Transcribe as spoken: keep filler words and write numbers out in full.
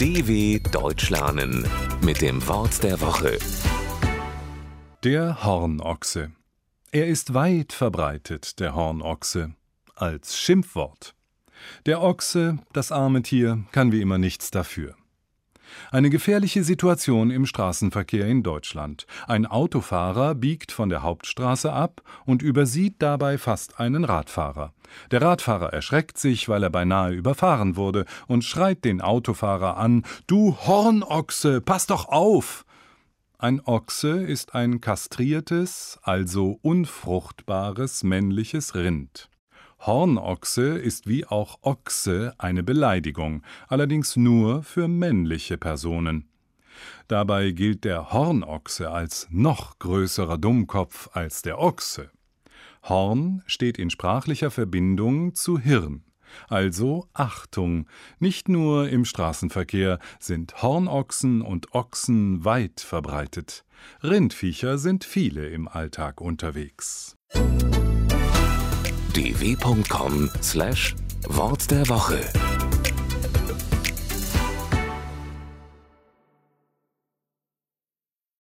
D W Deutsch lernen mit dem Wort der Woche. Der Hornochse. Er ist weit verbreitet, der Hornochse, als Schimpfwort. Der Ochse, das arme Tier, kann wie immer nichts dafür. Eine gefährliche Situation im Straßenverkehr in Deutschland. Ein Autofahrer biegt von der Hauptstraße ab und übersieht dabei fast einen Radfahrer. Der Radfahrer erschreckt sich, weil er beinahe überfahren wurde, und schreit den Autofahrer an: »Du Hornochse, pass doch auf!« Ein Ochse ist ein kastriertes, also unfruchtbares männliches Rind. Hornochse ist wie auch Ochse eine Beleidigung, allerdings nur für männliche Personen. Dabei gilt der Hornochse als noch größerer Dummkopf als der Ochse. Horn steht in sprachlicher Verbindung zu Hirn. Also Achtung, nicht nur im Straßenverkehr sind Hornochsen und Ochsen weit verbreitet. Rindviecher sind viele im Alltag unterwegs. d w punkt com slash Wort der Woche